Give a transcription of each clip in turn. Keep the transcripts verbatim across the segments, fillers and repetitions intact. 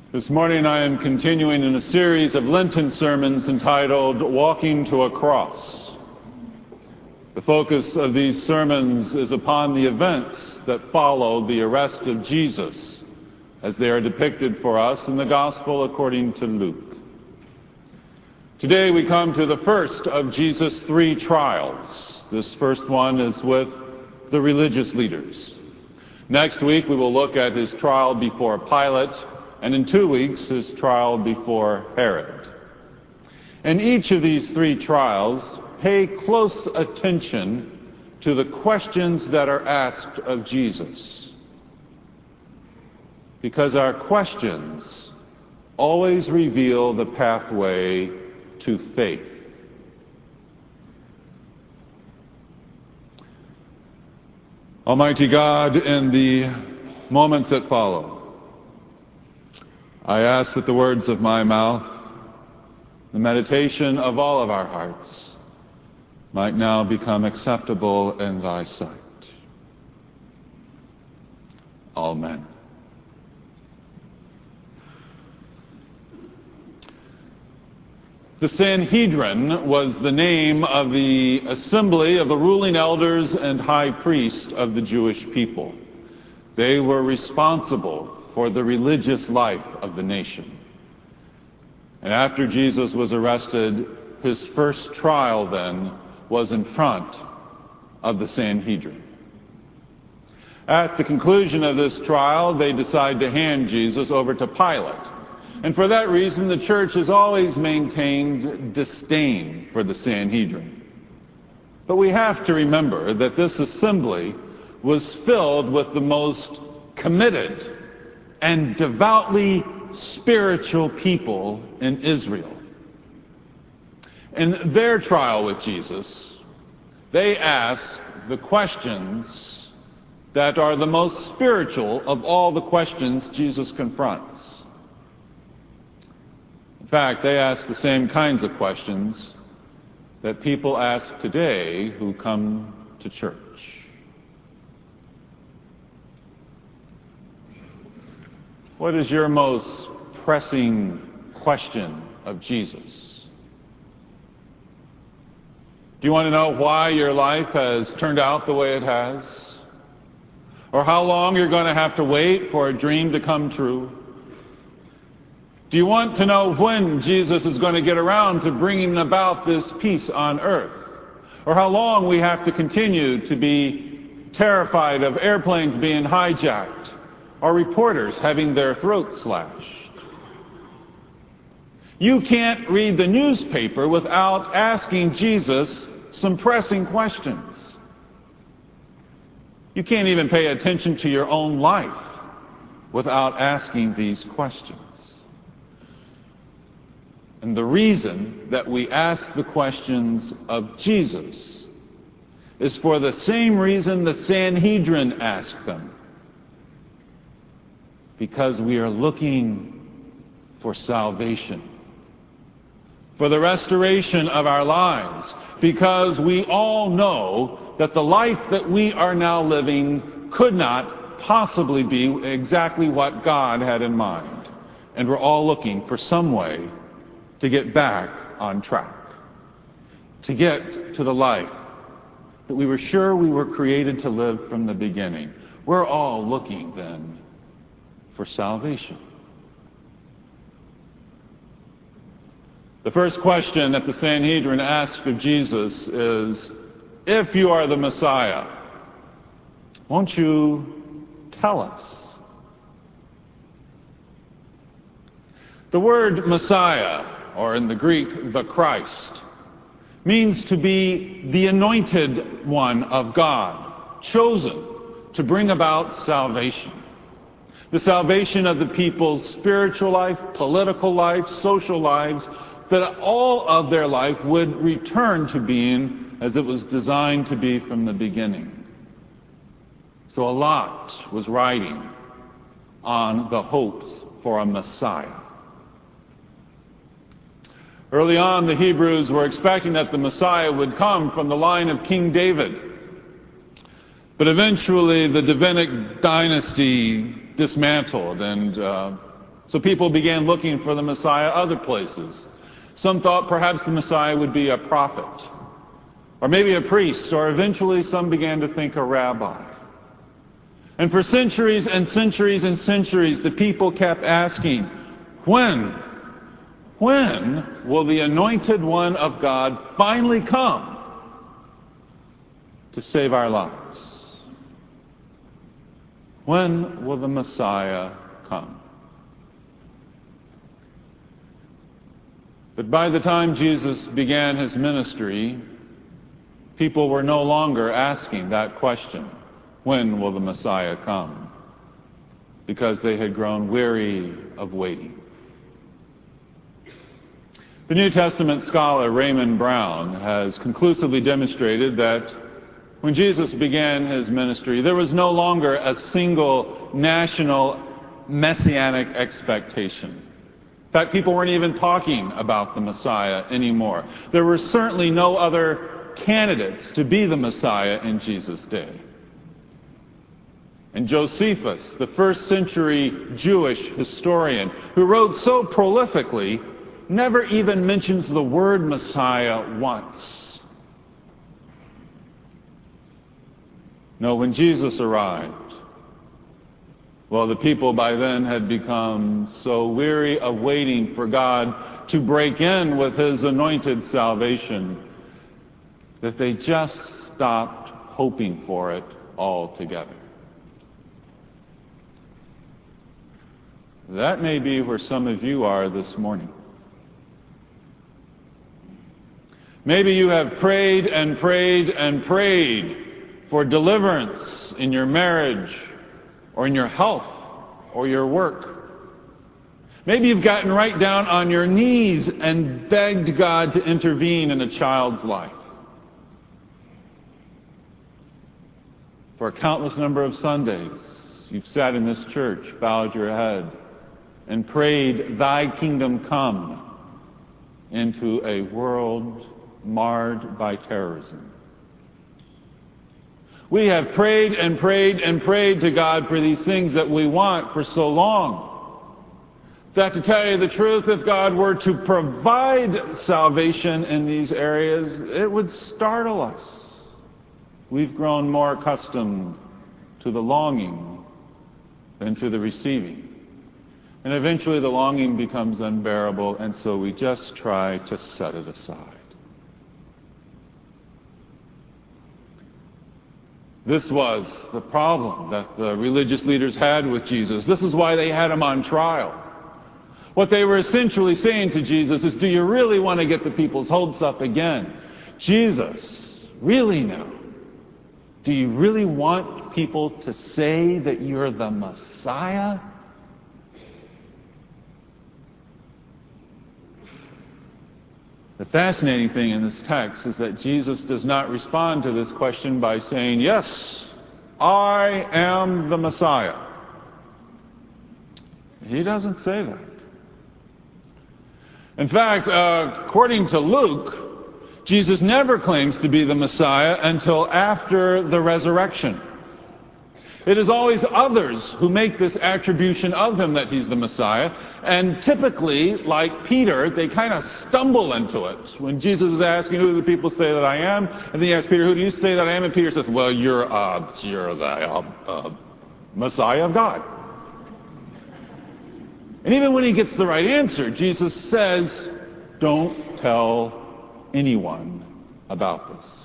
This morning I am continuing in a series of Lenten sermons entitled Walking to a Cross. The focus of these sermons is upon the events that follow the arrest of Jesus as they are depicted for us in the Gospel according to Luke. Today we come to the first of Jesus' three trials. This first one is with the religious leaders. Next week we will look at his trial before Pilate, and in two weeks, his trial before Herod. In each of these three trials, pay close attention to the questions that are asked of Jesus. Because our questions always reveal the pathway to faith. Almighty God, in the moments that follow, I ask that the words of my mouth, the meditation of all of our hearts, might now become acceptable in thy sight. Amen. The Sanhedrin was the name of the assembly of the ruling elders and high priest of the Jewish people. They were responsible for the religious life of the nation. And after Jesus was arrested, his first trial then was in front of the Sanhedrin. At the conclusion of this trial, they decide to hand Jesus over to Pilate. And for that reason, the church has always maintained disdain for the Sanhedrin. But we have to remember that this assembly was filled with the most committed and devoutly spiritual people in Israel. In their trial with Jesus, they ask the questions that are the most spiritual of all the questions Jesus confronts. In fact, they ask the same kinds of questions that people ask today who come to church. What is your most pressing question of Jesus? Do you want to know why your life has turned out the way it has? Or how long you're going to have to wait for a dream to come true? Do you want to know when Jesus is going to get around to bringing about this peace on earth? Or how long we have to continue to be terrified of airplanes being hijacked, or reporters having their throats slashed? You can't read the newspaper without asking Jesus some pressing questions. You can't even pay attention to your own life without asking these questions. And the reason that we ask the questions of Jesus is for the same reason the Sanhedrin asked them. Because we are looking for salvation, for the restoration of our lives, because we all know that the life that we are now living could not possibly be exactly what God had in mind. And we're all looking for some way to get back on track, to get to the life that we were sure we were created to live from the beginning. We're all looking then for salvation. The first question that the Sanhedrin asked of Jesus is, if you are the Messiah, won't you tell us? The word Messiah, or in the Greek, the Christ, means to be the anointed one of God, chosen to bring about salvation. The salvation of the people's spiritual life, political life, social lives, that all of their life would return to being as it was designed to be from the beginning. So a lot was riding on the hopes for a Messiah. Early on, the Hebrews were expecting that the Messiah would come from the line of King David. But eventually, the Davidic dynasty dismantled, and uh, So people began looking for the Messiah other places. Some thought perhaps the Messiah would be a prophet, or maybe a priest, or eventually some began to think a rabbi. And for centuries and centuries and centuries, the people kept asking, when, when will the anointed one of God finally come to save our lives? When will the Messiah come? But by the time Jesus began his ministry, people were no longer asking that question, when will the Messiah come? Because they had grown weary of waiting. The New Testament scholar Raymond Brown has conclusively demonstrated that when Jesus began his ministry, there was no longer a single national messianic expectation. In fact, people weren't even talking about the Messiah anymore. There were certainly no other candidates to be the Messiah in Jesus' day. And Josephus, the first century Jewish historian, who wrote so prolifically, never even mentions the word Messiah once. No, when Jesus arrived, well, the people by then had become so weary of waiting for God to break in with his anointed salvation that they just stopped hoping for it altogether. That may be where some of you are this morning. Maybe you have prayed and prayed and prayed for deliverance in your marriage or in your health or your work. Maybe you've gotten right down on your knees and begged God to intervene in a child's life. For a countless number of Sundays, you've sat in this church, bowed your head, and prayed, "Thy kingdom come," into a world marred by terrorism. We have prayed and prayed and prayed to God for these things that we want for so long, that, to tell you the truth, if God were to provide salvation in these areas, it would startle us. We've grown more accustomed to the longing than to the receiving. And eventually the longing becomes unbearable, and so we just try to set it aside. This was the problem that the religious leaders had with Jesus. This is why they had him on trial. What they were essentially saying to Jesus is, do you really want to get the people's hopes up again? Jesus, really now? Do you really want people to say that you're the Messiah? The fascinating thing in this text is that Jesus does not respond to this question by saying, yes, I am the Messiah. He doesn't say that. In fact, uh, according to Luke, Jesus never claims to be the Messiah until after the resurrection. It is always others who make this attribution of him that he's the Messiah. And typically, like Peter, they kind of stumble into it. When Jesus is asking, who do the people say that I am? And then he asks Peter, who do you say that I am? And Peter says, well, you're, uh, you're the uh, uh, Messiah of God. And even when he gets the right answer, Jesus says, don't tell anyone about this.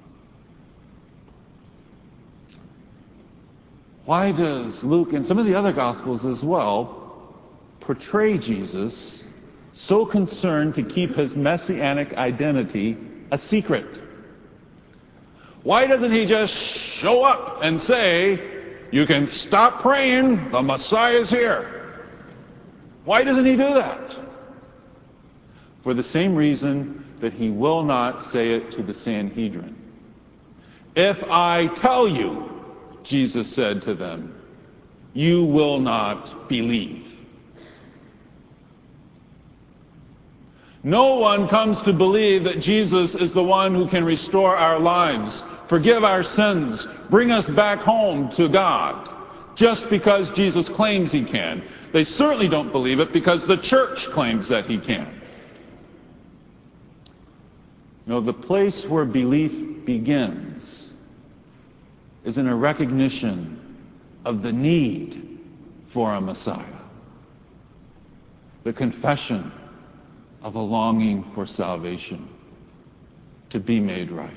Why does Luke and some of the other Gospels as well portray Jesus so concerned to keep his messianic identity a secret? Why doesn't he just show up and say, you can stop praying, the Messiah's here? Why doesn't he do that? For the same reason that he will not say it to the Sanhedrin. If I tell you, Jesus said to them, you will not believe. No one comes to believe that Jesus is the one who can restore our lives, forgive our sins, bring us back home to God, just because Jesus claims he can. They certainly don't believe it because the church claims that he can. You know, the place where belief begins is in a recognition of the need for a Messiah. The confession of a longing for salvation to be made right.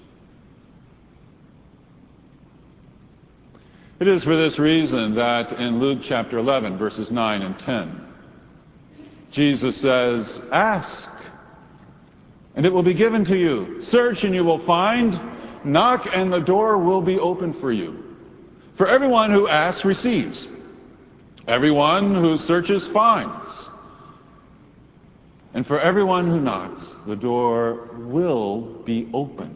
It is for this reason that in Luke chapter eleven, verses nine and ten, Jesus says, "Ask, and it will be given to you. Search, and you will find. Knock, and the door will be open for you. For everyone who asks receives. Everyone who searches finds. And for everyone who knocks, the door will be opened."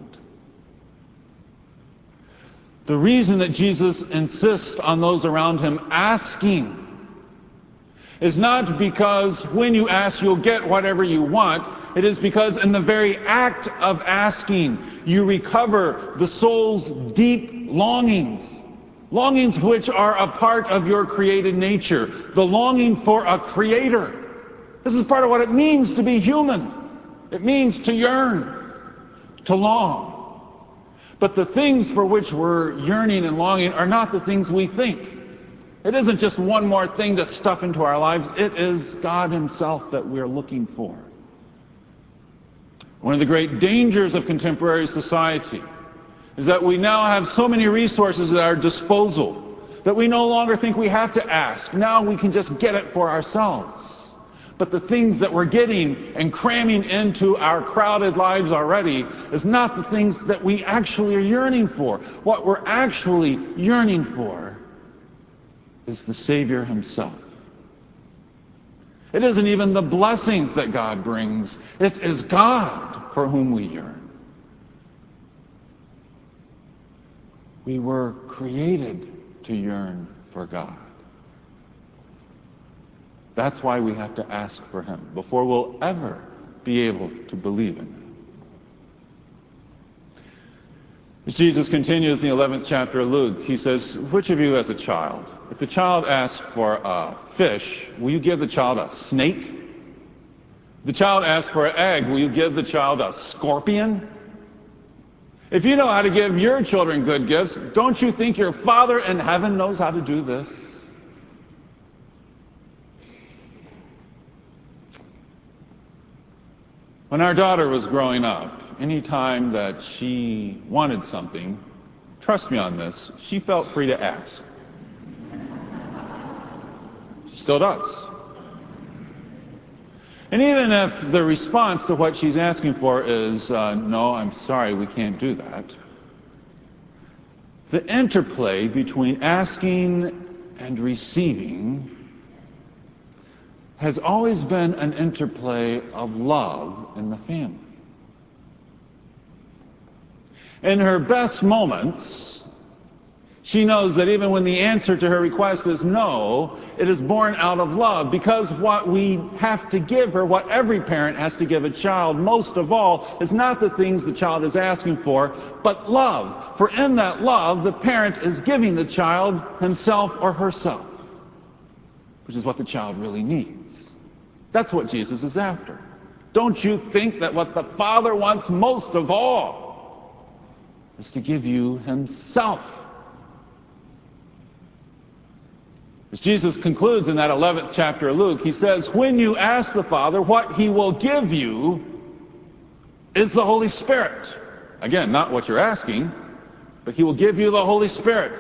The reason that Jesus insists on those around him asking is not because when you ask you'll get whatever you want. It is because in the very act of asking, you recover the soul's deep longings. Longings which are a part of your created nature. The longing for a creator. This is part of what it means to be human. It means to yearn, to long. But the things for which we're yearning and longing are not the things we think. It isn't just one more thing to stuff into our lives. It is God himself that we're looking for. One of the great dangers of contemporary society is that we now have so many resources at our disposal that we no longer think we have to ask. Now we can just get it for ourselves. But the things that we're getting and cramming into our crowded lives already is not the things that we actually are yearning for. What we're actually yearning for is the Savior himself. It isn't even the blessings that God brings. It is God for whom we yearn. We were created to yearn for God. That's why we have to ask for him before we'll ever be able to believe in him. As Jesus continues in the eleventh chapter of Luke, he says, "Which of you as a child, if the child asks for a fish, will you give the child a snake? If the child asks for an egg, will you give the child a scorpion? If you know how to give your children good gifts, don't you think your Father in heaven knows how to do this?" When our daughter was growing up, any time that she wanted something, trust me on this, she felt free to ask. She still does. And even if the response to what she's asking for is, uh, no, I'm sorry, we can't do that, the interplay between asking and receiving has always been an interplay of love in the family. In her best moments, she knows that even when the answer to her request is no, it is born out of love, because what we have to give her, what every parent has to give a child, most of all, is not the things the child is asking for, but love. For in that love, the parent is giving the child himself or herself, which is what the child really needs. That's what Jesus is after. Don't you think that what the Father wants most of all is to give you himself? As Jesus concludes in that eleventh chapter of Luke, he says, when you ask the Father, what he will give you is the Holy Spirit. Again, not what you're asking, but he will give you the Holy Spirit.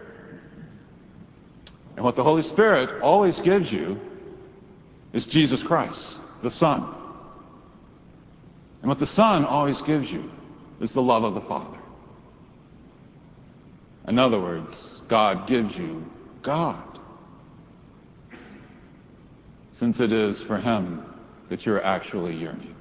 And what the Holy Spirit always gives you is Jesus Christ, the Son. And what the Son always gives you is the love of the Father. In other words, God gives you God, since it is for him that you're actually yearning.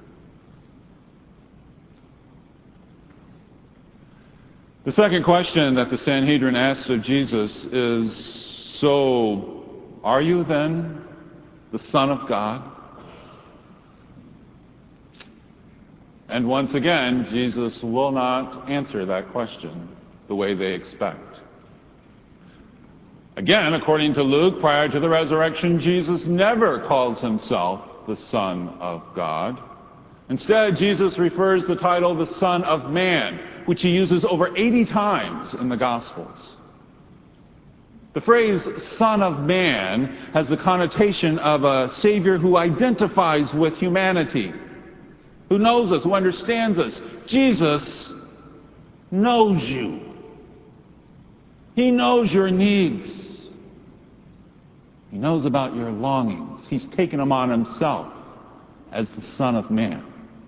The second question that the Sanhedrin asks of Jesus is, so are you then the Son of God? And once again, Jesus will not answer that question the way they expect. Again, according to Luke, prior to the resurrection, Jesus never calls himself the Son of God. Instead, Jesus refers the title the Son of Man, which he uses over eighty times in the Gospels. The phrase Son of Man has the connotation of a Savior who identifies with humanity, who knows us, who understands us. Jesus knows you. He knows your needs. He knows about your longings. He's taken them on himself as the Son of Man.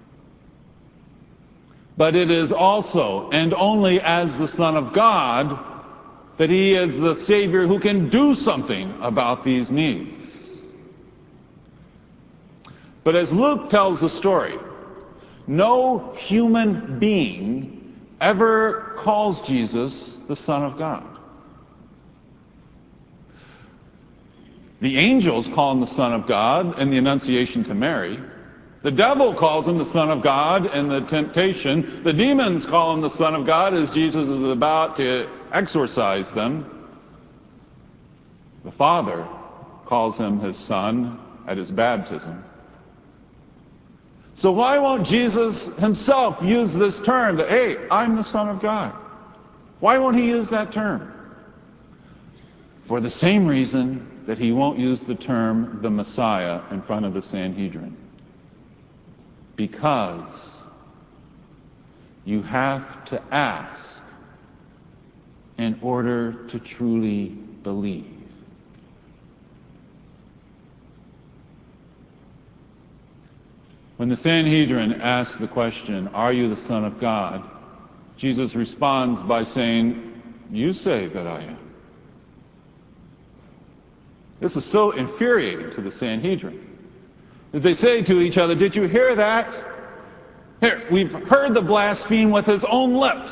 But it is also and only as the Son of God that he is the Savior who can do something about these needs. But as Luke tells the story, no human being ever calls Jesus the Son of God. The angels call him the Son of God in the Annunciation to Mary. The devil calls him the Son of God in the temptation. The demons call him the Son of God as Jesus is about to exorcise them. The Father calls him his Son at his baptism. So why won't Jesus himself use this term that, hey, I'm the Son of God? Why won't he use that term? For the same reason that he won't use the term the Messiah in front of the Sanhedrin. Because you have to ask in order to truly believe. When the Sanhedrin asks the question, are you the Son of God? Jesus responds by saying, you say that I am. This is so infuriating to the Sanhedrin that they say to each other, did you hear that? Here, we've heard the blaspheme with his own lips.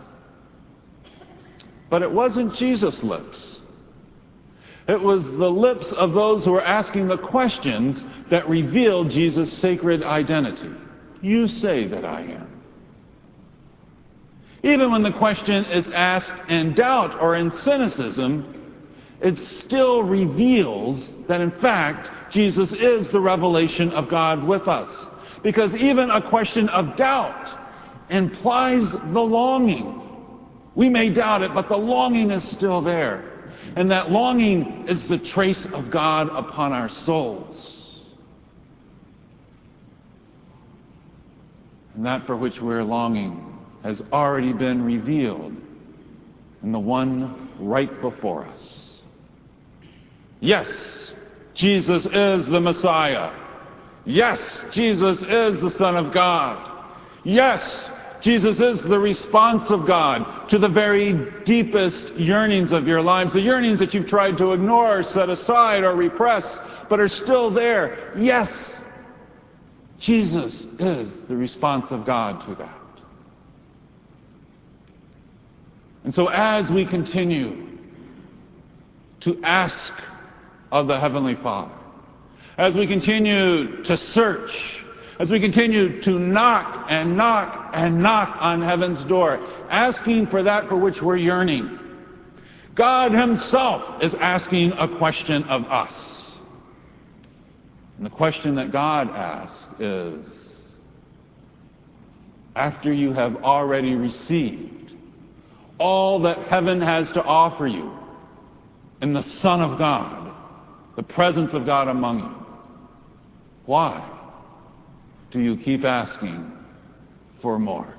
But it wasn't Jesus' lips. It was the lips of those who were asking the questions that revealed Jesus' sacred identity. You say that I am. Even when the question is asked in doubt or in cynicism, it still reveals that, in fact, Jesus is the revelation of God with us. Because even a question of doubt implies the longing. We may doubt it, but the longing is still there. And that longing is the trace of God upon our souls. And that for which we're longing has already been revealed in the one right before us. Yes, Jesus is the Messiah. Yes, Jesus is the Son of God. Yes, Jesus is the response of God to the very deepest yearnings of your lives, the yearnings that you've tried to ignore, set aside, or repress, but are still there. Yes, Jesus is the response of God to that. And so as we continue to ask of the Heavenly Father, as we continue to search, as we continue to knock and knock and knock on heaven's door, asking for that for which we're yearning, God himself is asking a question of us. And the question that God asks is, after you have already received all that heaven has to offer you in the Son of God, the presence of God among you, why do you keep asking for more?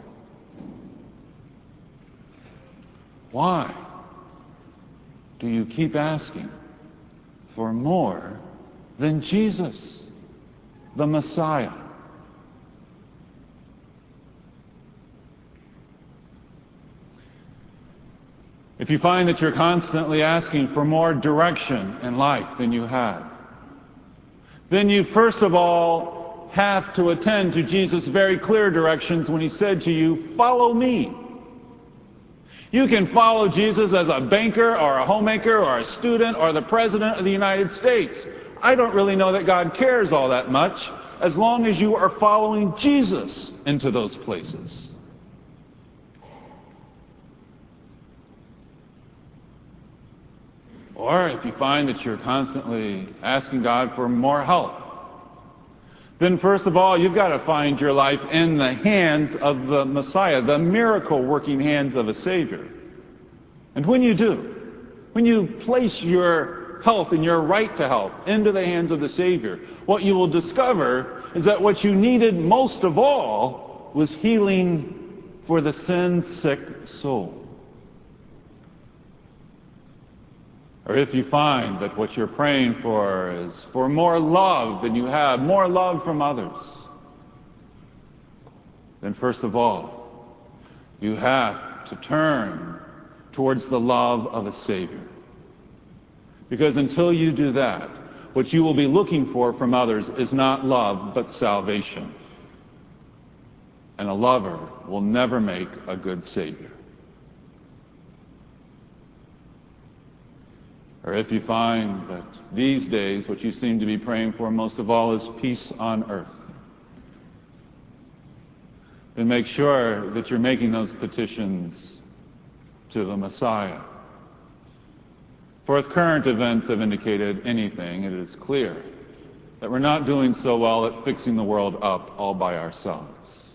Why do you keep asking for more than Jesus, the Messiah? If you find that you're constantly asking for more direction in life than you have, then you first of all have to attend to Jesus' very clear directions when he said to you, follow me. You can follow Jesus as a banker or a homemaker or a student or the President of the United States. I don't really know that God cares all that much as long as you are following Jesus into those places. Or if you find that you're constantly asking God for more help, then first of all, you've got to find your life in the hands of the Messiah, the miracle-working hands of a Savior. And when you do, when you place your health and your right to help into the hands of the Savior, what you will discover is that what you needed most of all was healing for the sin-sick soul. Or if you find that what you're praying for is for more love than you have, more love from others, then first of all, you have to turn towards the love of a Savior. Because until you do that, what you will be looking for from others is not love, but salvation. And a lover will never make a good Savior. Or if you find that these days what you seem to be praying for most of all is peace on earth, then make sure that you're making those petitions to the Messiah. For if current events have indicated anything, it is clear that we're not doing so well at fixing the world up all by ourselves.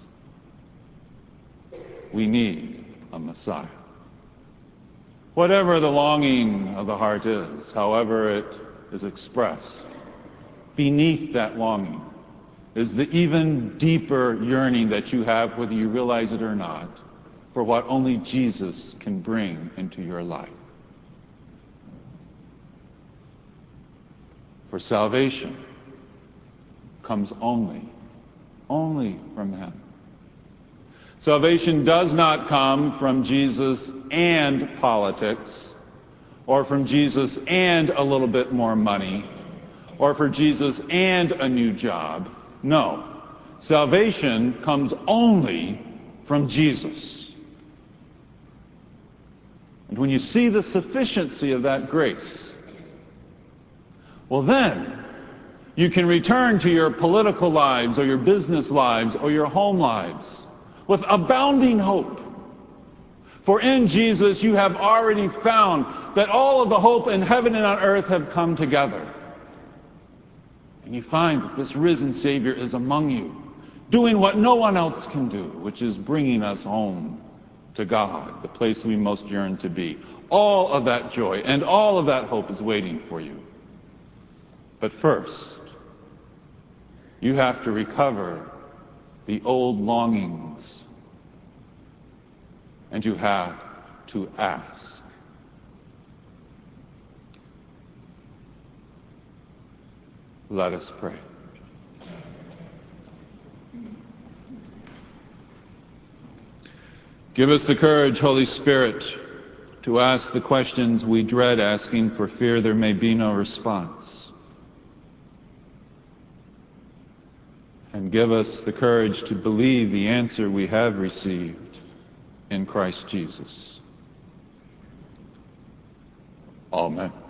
We need a Messiah. Whatever the longing of the heart is, however it is expressed, beneath that longing is the even deeper yearning that you have, whether you realize it or not, for what only Jesus can bring into your life. For salvation comes only, only from Him. Salvation does not come from Jesus and politics, or from Jesus and a little bit more money, or for Jesus and a new job. No. Salvation comes only from Jesus. And when you see the sufficiency of that grace, well then, you can return to your political lives, or your business lives, or your home lives with abounding hope. For in Jesus you have already found that all of the hope in heaven and on earth have come together. And you find that this risen Savior is among you, doing what no one else can do, which is bringing us home to God, the place we most yearn to be. All of that joy and all of that hope is waiting for you. But first, you have to recover the old longings, and you have to ask. Let us pray. Give us the courage, Holy Spirit, to ask the questions we dread asking for fear there may be no response. And give us the courage to believe the answer we have received in Christ Jesus. Amen.